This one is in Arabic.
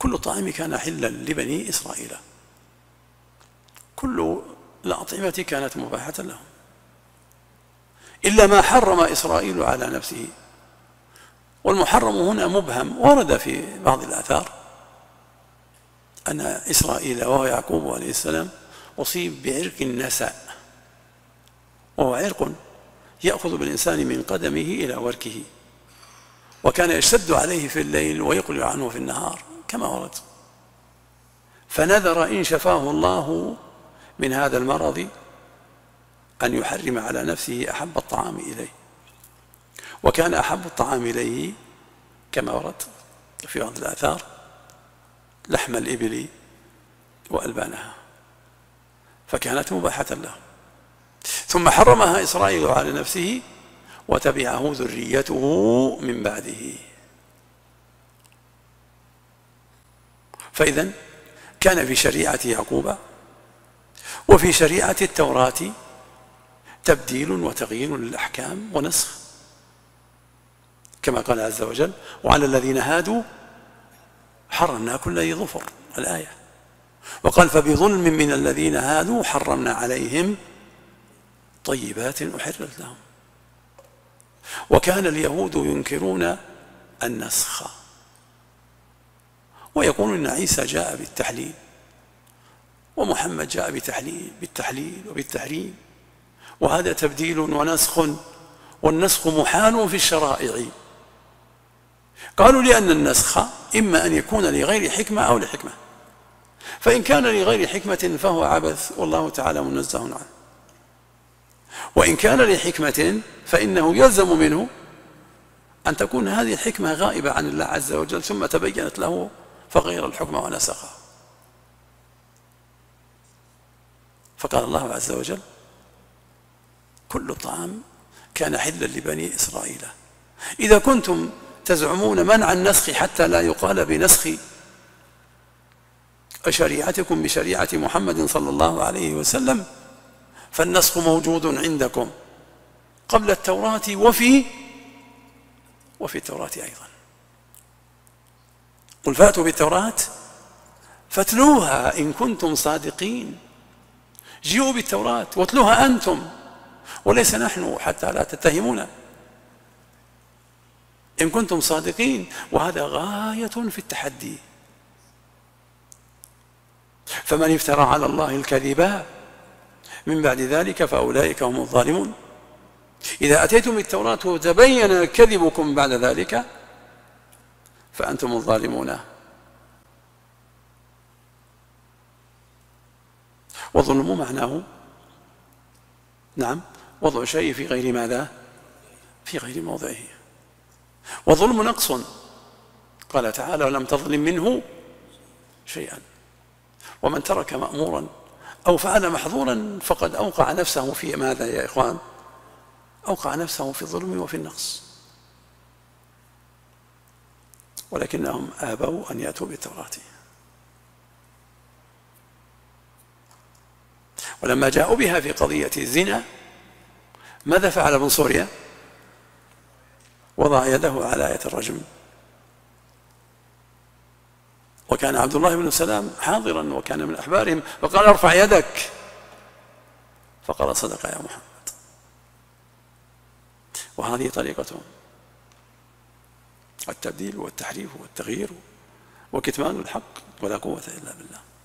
كل الطعام كان حلا لبني إسرائيل، كل الأطعمة كانت مباحة لهم إلا ما حرم إسرائيل على نفسه. والمحرم هنا مبهم، ورد في بعض الآثار أن إسرائيل وهو يعقوب عليه السلام أصيب بعرق النساء، وهو عرق يأخذ بالإنسان من قدمه إلى وركه، وكان يشتد عليه في الليل ويقلع عنه في النهار كما ورد. فنذر إن شفاه الله من هذا المرض أن يحرم على نفسه أحب الطعام إليه، وكان أحب الطعام إليه كما ورد في بعض الآثار لحم الإبل وألبانها، فكانت مباحة له. ثم حرمها إسرائيل على نفسه وتبعه ذريته من بعده. فإذن كان في شريعة يعقوب وفي شريعة التوراة تبديل وتغيير للأحكام ونسخ، كما قال عز وجل: وعلى الذين هادوا حرمنا كل ذي ظفر، الآية. وقال: فبظلم من الذين هادوا حرمنا عليهم طيبات أحلت لهم. وكان اليهود ينكرون النسخ ويقولون إن عيسى جاء بالتحليل ومحمد جاء بالتحليل وبالتحريم، وهذا تبديل ونسخ، والنسخ محال في الشرائع. قالوا لأن النسخ إما أن يكون لغير حكمة أو لحكمة، فإن كان لغير حكمة فهو عبث والله تعالى منزه عنه، وإن كان لحكمة فإنه يلزم منه أن تكون هذه الحكمة غائبة عن الله عز وجل ثم تبينت له فغير الحكم ونسخه. فقال الله عز وجل: كل الطعام كان حلا لبني إسرائيل. إذا كنتم تزعمون منع النسخ حتى لا يقال بنسخ شريعتكم بشريعة محمد صلى الله عليه وسلم، فالنسخ موجود عندكم قبل التوراة وفي التوراة أيضا. قل فأتوا بالتوراة فاتلوها إن كنتم صادقين. جيئوا بالتوراة واتلوها أنتم وليس نحن حتى لا تتهمونا إن كنتم صادقين. وهذا غاية في التحدي. فمن افترى على الله الكذب من بعد ذلك فأولئك هم الظالمون. إذا أتيتم بالتوراة وتبين كذبكم بعد ذلك فأنتم الظالمون. والظلم معناه نعم وضع شيء في غير ماذا؟ في غير موضعه. والظلم نقص، قال تعالى: ولم تظلم منه شيئا. ومن ترك مأمورا أو فعل محظورا فقد أوقع نفسه في ماذا يا إخوان؟ أوقع نفسه في الظلم وفي النقص. ولكنهم آبوا أن يأتوا بالتوراة. ولما جاءوا بها في قضية الزنا ماذا فعل ابن سوريا؟ وضع يده على آية الرجم. وكان عبد الله بن سلام حاضرا وكان من أحبارهم فقال: ارفع يدك، فقال: صدق يا محمد. وهذه طريقتهم: التبديل والتحريف والتغيير وكتمان الحق، ولا قوة إلا بالله.